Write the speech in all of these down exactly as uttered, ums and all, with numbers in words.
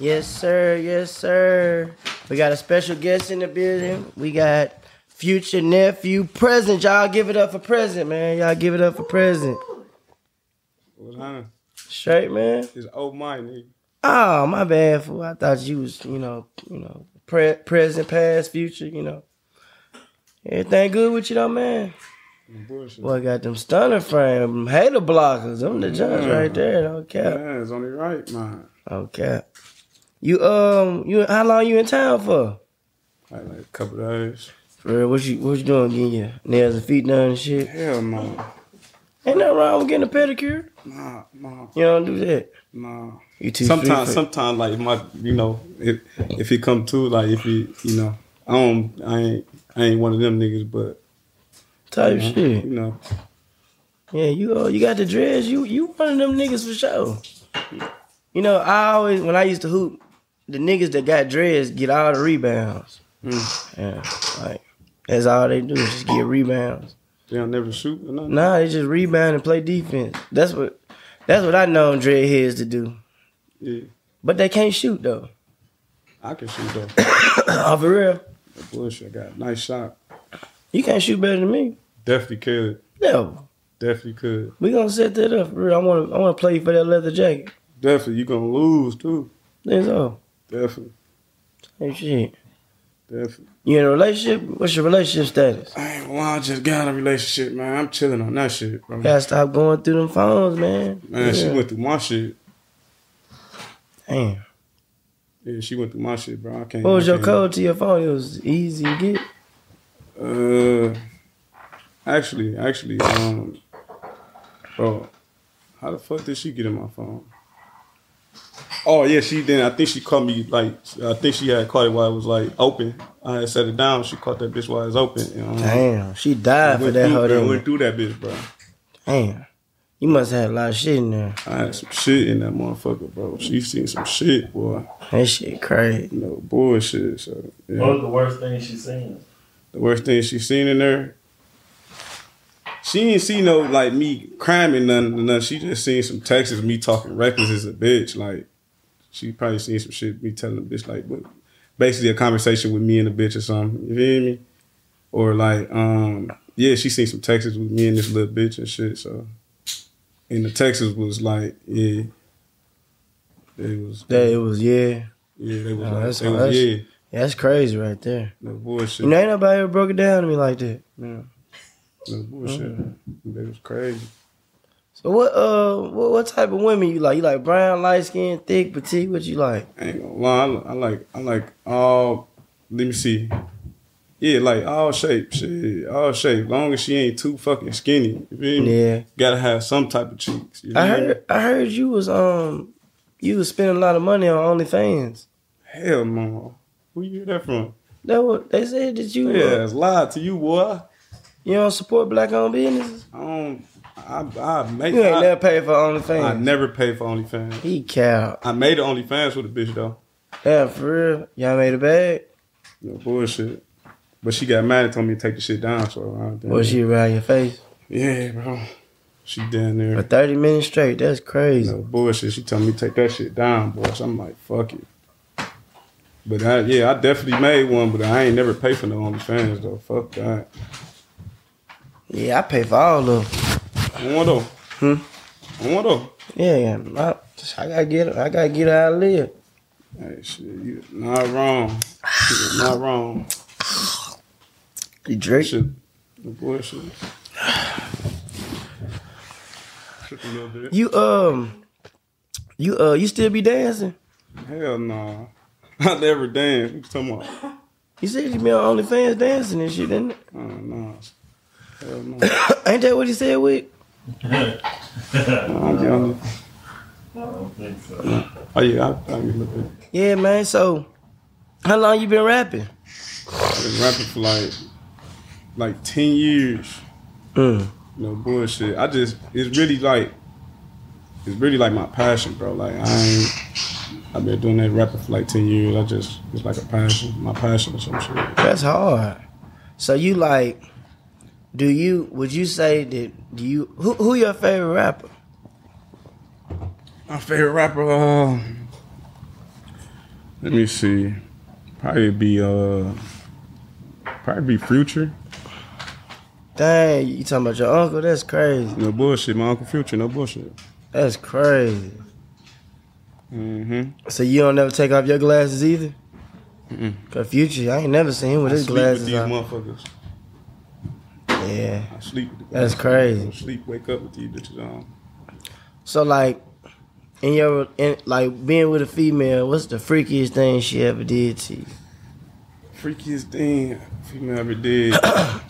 Yes, sir. Yes, sir. We got a special guest in the building. We got future nephew present. Y'all give it up for present, man. Y'all give it up for present. What's happening? Straight, man. It's old mine, nigga. Oh, my bad, fool. I thought you was, you know, you know, pre- present, past, future, you know. Everything good with you though, man? Bullshit. Boy, got them stunner frame, hater blockers. Them the joints Yeah. right there. No cap. Yeah, it's only right, man. No cap. You um, you how long you in town for? Like, like a couple of days. For real, what you what you doing? Getting your nails and feet done and shit? Hell no. Ain't nothing wrong with getting a pedicure. Nah, nah, You don't do that. nah. You too Sometimes, street sometimes, like my, you know, if if he come to, like if he, you know, I don't, I ain't, I ain't one of them niggas, but type you know, shit. you know. Yeah, you uh, you got the dreads. You you one of them niggas for sure. You know, I always when I used to hoop, the niggas that got dreads get all the rebounds. Mm. Yeah, like that's all they do is just get rebounds. They don't never shoot or nothing. Nah, they just rebound and play defense. That's what that's what I know dreadheads to do. Yeah, But they can't shoot though. I can shoot though. Oh, for real? That bullshit, I got a nice shot. You can't shoot better than me. Definitely could. No. Definitely could. We gonna set that up for real. I wanna I wanna play you for that leather jacket. Definitely, you gonna lose too. That's all. Definitely, Hey shit. definitely. You in a relationship? What's your relationship status? I ain't well, I just got in a relationship, man. I'm chilling on that shit, bro. Gotta stop going through them phones, man. Man, yeah. she went through my shit. Damn. Yeah, she went through my shit, bro. I can't. What was I your can't- code to your phone? It was easy to get. Uh, actually, actually, um, bro, how the fuck did she get in my phone? Oh yeah, she did. I think she caught me like I think she had caught it while it was like open. I had set it down. She caught that bitch while it was open. You know? Damn. She died for went that through, hoe. bro, didn't went you? through that bitch, bro. Damn. You must have had a lot of shit in there. I had some shit in that motherfucker, bro. She seen some shit, boy. That shit crazy. No bullshit. So yeah. What was the worst thing she seen? The worst thing she seen in there. She ain't see no like me cramming nothing, nothing. She just seen some texts of me talking reckless as a bitch. Like she probably seen some shit me telling the bitch like what, basically a conversation with me and the bitch or something. You feel me? Or like um yeah, she seen some texts with me and this little bitch and shit. So and the texts was like yeah, it was That it was, yeah. yeah they was Oh, like, that's- they was that's- yeah That's crazy right there. no bullshit. You know, ain't nobody ever broke it down to me like that. Yeah. No bullshit. Mm-hmm. That was crazy. So what uh what, what type of women you like? You like brown, light skin, thick, petite? What you like? I ain't gonna lie, I, I like I like all. Let me see. Yeah, like all shape, shit, all shape. Long as she ain't too fucking skinny, you feel me? Yeah. Gotta have some type of cheeks. You I feel me? heard I heard you was um you was spending a lot of money on OnlyFans. Hell no. Who you hear that from? That what they said that you Yeah, uh, it's lied to you, boy. you don't support black owned businesses. I don't. I I make. You ain't I, never paid for I OnlyFans. never paid for OnlyFans. He cow. I made an OnlyFans with a bitch though. Damn, for real. Y'all made a bag. No bullshit. But she got mad and told me to take the shit down. So I didn't- Was she around your face Yeah, bro. She down for there. thirty minutes straight? That's crazy. No bullshit. She told me to take that shit down, boy. So I'm like, fuck it. But I, yeah, I definitely made one, but I ain't never paid for no OnlyFans though. Fuck that. Yeah, I pay for all of them. I want though. Hmm? I want though. Yeah, yeah. I, I gotta get. I gotta get how I live. Hey, shit, you not wrong. You not wrong. You drink. Shit, no bullshit. Trip a little bit. You um, you uh, you still be dancing? Hell nah. I never danced. What you talking about? You said you be on OnlyFans dancing and shit, didn't it? Oh no. Hell no. Ain't that what he said with? I'm young. I don't think so. Oh yeah, I, I be a little bit. Yeah, man. So, how long you been rapping? I've been rapping for like like ten years. Mm. No bullshit. I just it's really like it's really like my passion, bro. Like I ain't I've been doing that rapping for like ten years. I just it's like a passion, my passion or some shit. That's hard. So you like? Do you? Would you say that? Do you? Who? Who your favorite rapper? My favorite rapper, uh, Let me see. Probably be uh, probably be Future. Dang, you talking about your uncle? That's crazy. No bullshit. My Uncle Future. No bullshit. That's crazy. Mm-hmm. So you don't never take off your glasses either? Mm-mm. Cause Future, I ain't never seen him with I his sleep glasses with these on. motherfuckers. Yeah. I sleep with the That's crazy. I don't sleep, wake up with these bitches on. So like, in your in, like being with a female, what's the freakiest thing she ever did to you? Freakiest thing female ever did. uh,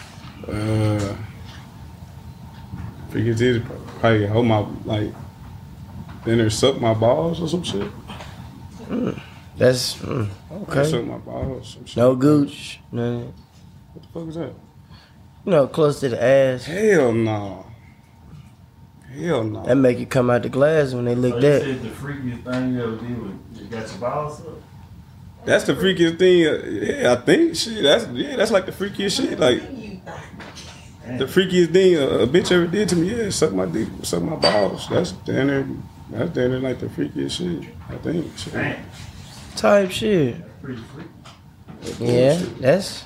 freakiest did probably hold my like, then her suck my balls or some shit. Mm, that's mm, Okay. okay. Suck my balls. Some shit. No gooch, nothing. What the fuck is that? You know, close to the ass. Hell no. Hell no. That make you come out the glass when they So lick you that. said the freakiest thing you ever did was you got your balls up? That's the freakiest thing. uh, Yeah, I think. Shit, that's yeah, that's like the freakiest shit. Like the freakiest thing a, a bitch ever did to me. Yeah, suck my dick, suck my balls. That's damn near, that's damn near like the freakiest shit. I think. Shit. Damn, Type shit. pretty freaky. That's Yeah, bullshit. that's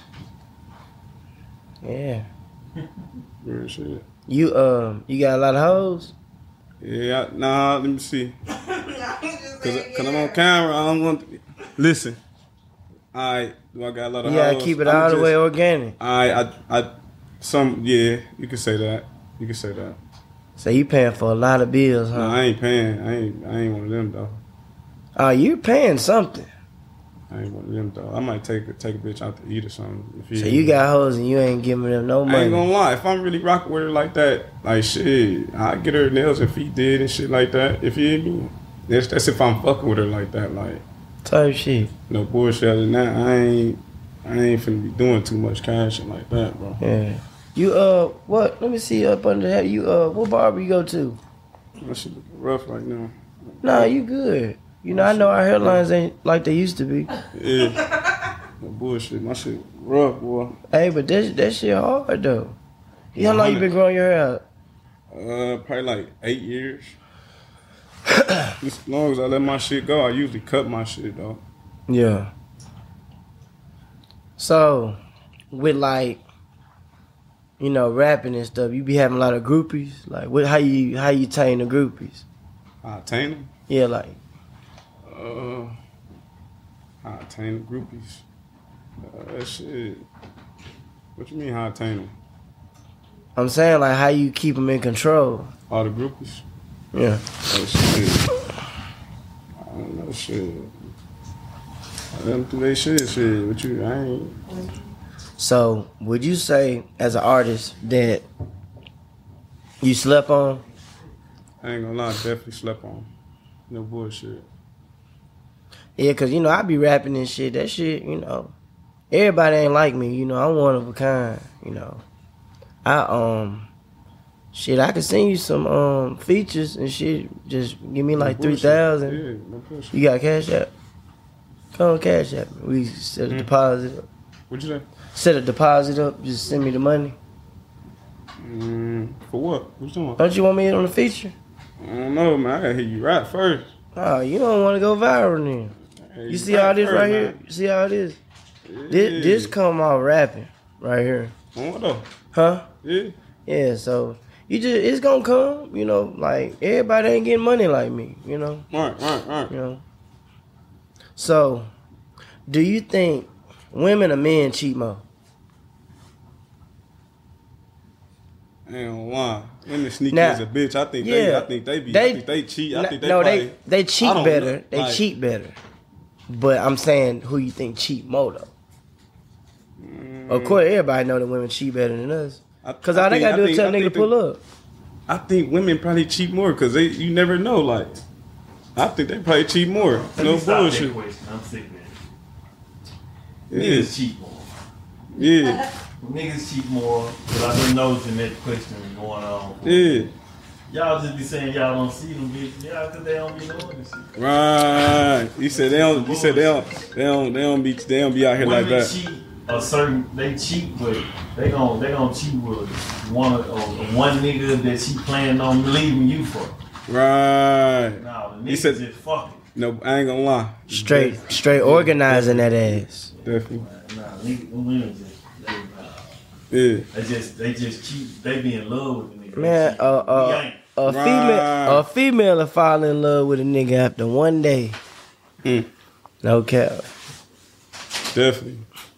yeah. Real shit. You um, you got a lot of hoes. Yeah, I, nah. Let me see. Cause, Cause I'm on camera. I don't want. To, listen. All right. Do I got a lot of You gotta hoes? keep it I'ma all the just- way organic. I, I, I, some, yeah, you can say that. You can say that. So you paying for a lot of bills, No, huh? I ain't paying. I ain't, I ain't one of them though. Oh, you paying something. I ain't one of them though. I might take a, take a bitch out to eat or something. If So you got hoes and you ain't giving them no I ain't money. gonna lie. If I'm really rocking with her like that, like shit, I get her nails and feet did and shit like that. If you hear me, that's that's if I'm fucking with her like that. Like Type shit. no bullshit. Other than that, I ain't, I ain't finna be doing too much cash and like that, bro. Yeah. You uh, what? Let me see up under that. You uh, what barber you go to? That shit looking rough right now. Nah, you good. You know, I know our hairlines ain't like they used to be. Yeah. No bullshit. My shit rough, boy. Hey, but that that shit hard though. You how long you been growing your hair out? Uh, probably like eight years. As long as I let my shit go, I usually cut my shit though. Yeah. So, with like, you know, rapping and stuff, you be having a lot of groupies. Like, what? How you how you tame the groupies? I attain them. Yeah, like, Uh, I attain the groupies. Uh, that shit. What you mean how I attain them? I'm saying like how you keep them in control. All the groupies? Yeah. Oh shit. I don't know shit. I let them do they shit, shit. What you, I ain't. So, would you say as an artist that you slept on? I ain't gonna lie, I definitely slept on. No bullshit. Yeah, cause you know I be rapping and shit. That shit, you know, everybody ain't like me. You know, I'm one of a kind. You know, I um, shit, I could send you some um features and shit. Just give me like No three bullshit. thousand. Yeah, no bullshit. You got Cash App? Come on, Cash App. We set a Hmm. deposit up. What'd you say? Set a deposit up. Just send me the money. Mm, for what? What you talking about? Don't you want me on the feature? I don't know, man. I gotta hear you rap first. Oh, you don't want to go viral then. Hey, You see rap all this first, right man. here? You see all this? Yeah. This, this come out rapping right here. On what though? Huh? Yeah. Yeah, so you just it's gonna come, you know, like everybody ain't getting money like me, you know. Right, right, right. You know. So do you think women or men cheat more? I ain't gonna lie. Women sneaky Now- as a bitch. I think yeah, they. I think they be. they- I think they cheat. I N- think they. no, probably, they they I cheat don't better. know, They like- cheat better. But I'm saying who you think cheat more though? Mm, Of course, everybody know that women cheat better than us. I- Cause I all they think- gotta do I is think- tell I a nigga think to pull the- up. I think women probably cheat more because they. You never know. Like, I think they probably cheat more. Let me No stop that bullshit. question. I'm sick of it. Yeah, Niggas cheat more. yeah, Niggas cheat more. Cause I've been noticing that question going on. yeah. Y'all just be saying y'all don't see them bitches. Yeah, cause they don't be doing this shit. Right. You said they don't. You said they don't. They don't. They don't be. They don't be out here like Women that. cheat a certain. They cheat, but they gon' they gon' cheat with one or one nigga that she planning on leaving you for. Right. Nah, the He niggas said- just fucking. No, I ain't gonna lie. Straight, straight organizing that ass. Definitely. Nah, nigga, them women just, they, Yeah. they just, they just cheat. They be in love with the nigga. They Man, cheat. uh, We uh, ain't. a Right. female, a female will fall in love with a nigga after one day. Mm. No cap. Definitely.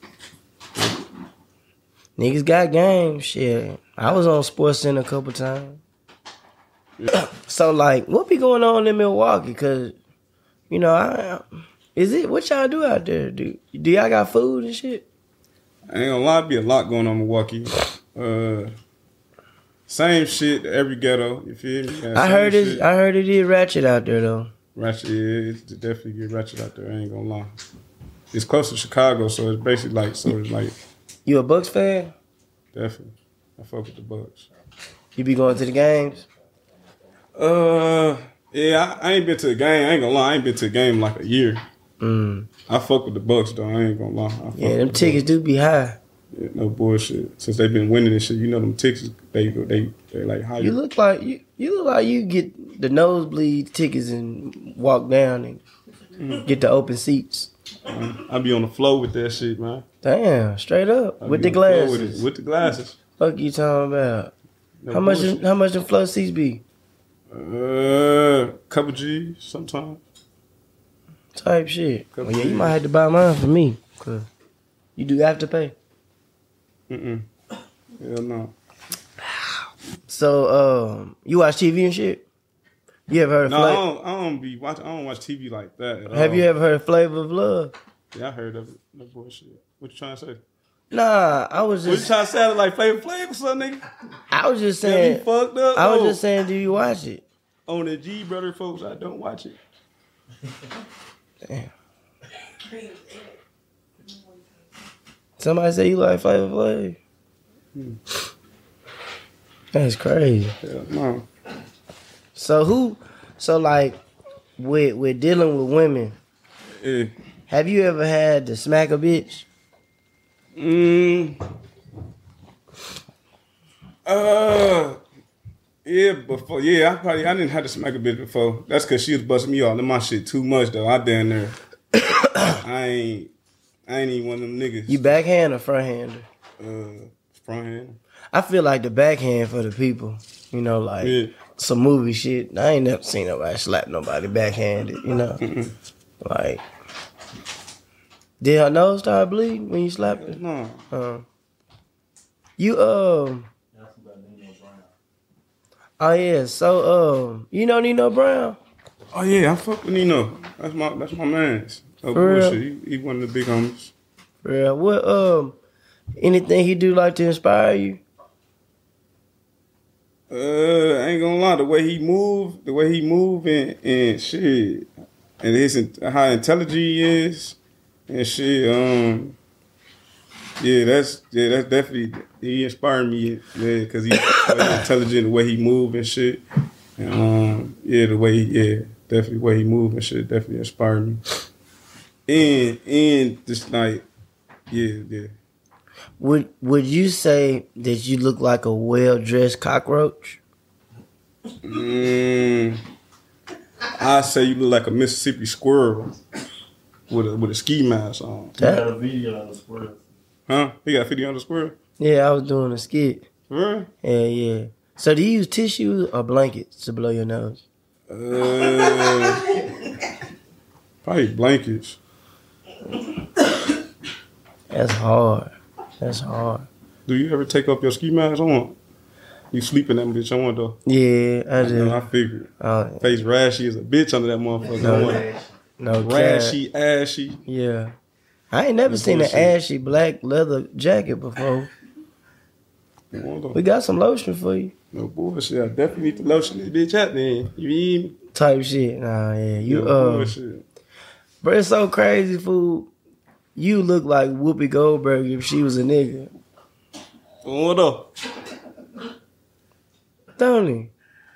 Niggas got game. Shit, I was on Sports Center a couple times. So like, what be going on in Milwaukee? Cause you know, I is it what y'all do out there? Do do y'all got food and shit? I ain't gonna lie, be a lot going on in Milwaukee. Uh, same shit every ghetto. You feel me? Yeah, I same heard it. shit. I heard it is ratchet out there though. Ratchet, yeah, it's definitely get ratchet out there. I ain't gonna lie. It's close to Chicago, so it's basically like, so it's like, You a Bucks fan? definitely. I fuck with the Bucks. You be going to the games? Uh, yeah, I, I ain't been to a game. I ain't gonna lie, I ain't been to a game in like a year. Mm. I fuck with the Bucks though. I ain't gonna lie. I fuck Yeah, with them the tickets Bucks. do be high. Yeah, no bullshit. Since they've been winning and shit, you know them tickets. They they they like higher. You look like you. You look like you get the nosebleed tickets and walk down and get the open seats. I be on the floor with that shit, man. Damn, straight up I with be the on floor with, glasses. it, with the glasses. Fuck you talking about? No How much? bullshit. How much the flow seats be? Uh, couple G's sometimes. Type shit. Couple Well, yeah, you G's. might have to buy mine for me, cause you do have to pay. Mm-mm. Hell no. So, um, you watch T V and shit? You ever heard of No, I Flavor? don't, I don't be watch. I don't watch T V like that. At Have all. you ever heard of Flavor of Love? Yeah, I heard of it. No bullshit. What you trying to say? Nah, I was What you just, trying to say? Like Flavor Flav or something, nigga? I was just Got me saying, fucked up. I was No. just saying, do you watch it? On the G brother, folks, I don't watch it. Damn. Somebody say you like Flavor Flav? Hmm. That's crazy. Hell no. So who? So like, with with dealing with women, Yeah. have you ever had to smack a bitch? Mm. Uh. Yeah, before. Yeah, I probably I didn't have to smack a bitch before. That's because she was busting me off in my shit too much though. I down there. I ain't. I ain't even one of them niggas. You backhand or front hander? Uh, front hand. I feel like the backhand for the people. You know, like Yeah. some movie shit. I ain't never seen nobody slap nobody backhanded. You know, like did her nose start bleeding when you slapped her? No. Uh, you um. That's about Nino Brown. Oh yeah. So um, you know Nino Brown? Oh yeah, I fuck with Nino. That's my that's my man's. Oh For real? bullshit. He, he one of the big homies. Yeah. What um, anything he do like to inspire you? Uh, I ain't gonna lie, the way he move, the way he move and, and shit, and his how intelligent he is, and shit. Um, yeah, that's yeah, that's definitely he inspired me, yeah, because he's intelligent, the way he move and shit. And, um, yeah, the way he, yeah, definitely the way he move and shit definitely inspired me. And and just like, yeah, yeah. Would Would you say that you look like a well dressed cockroach? Mm, I say you look like a Mississippi squirrel with a with a ski mask on. You got a video on the square. Huh? He got fifty on the squirrel? Yeah, I was doing a skit. For real? Yeah, yeah. So do you use tissues or blankets to blow your nose? Uh, probably blankets. That's hard. That's hard. Do you ever take off your ski mask on? You sleep in that bitch on though. Yeah, I I, know, I do. figured. Uh, Face rashy as a bitch under that motherfucker. No. No. no cap. Rashy, ashy. Yeah. I ain't never No seen an bullshit. ashy black leather jacket before. We got some lotion for you. No bullshit. I definitely need to lotion this bitch out then. You mean me? Type shit. Nah, yeah. You no uh bullshit. But it's so crazy, fool. You look like Whoopi Goldberg if she was a nigga. What up? Don't he?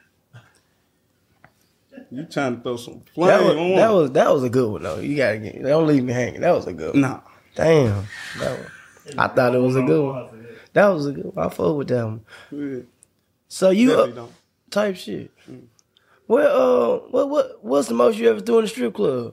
You trying to throw some flame That was, on? that was that was a good one though. You gotta get don't leave me hanging. That was a good one. Nah. Damn. That was, I thought it was a good one. That was a good one. I fuck with that one. Yeah, So you definitely uh, don't. type shit. Well, uh, what what what's the most you ever threw in the strip club?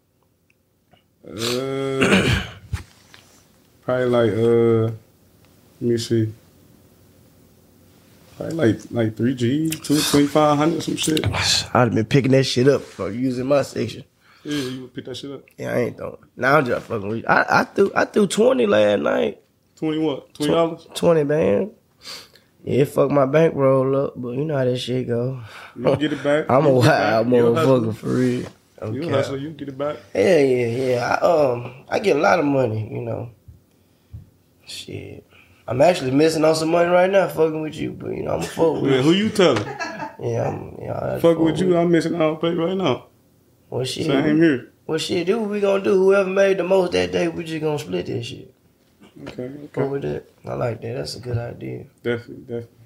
Uh, probably like uh, let me see. Probably like like three G's, two twenty five hundred, some shit. I'd have been picking that shit up or using my section. Yeah, you would pick that shit up. Yeah, I ain't throwing. Now I'm just fucking with you. I, I threw I threw twenty last night. Twenty what? Twenty dollars? Twenty band. Yeah, it fucked my bankroll up, but you know how that shit go. You get it back. I'm you a wild motherfucker for real. You Okay. hustle, you get it back. Yeah, yeah, yeah. I, um, I get a lot of money, you know. Shit. I'm actually missing on some money right now, fucking with you, but you know, I'm a fuck with Man, who you telling? Yeah, I'm yeah, Fuck with you, I'm missing out on pay right now. Well shit. Same here. Well shit, do what we gonna do. Whoever made the most that day, we just gonna split that shit. Okay, Go okay. with that. I like that. That's a good idea. Definitely, definitely.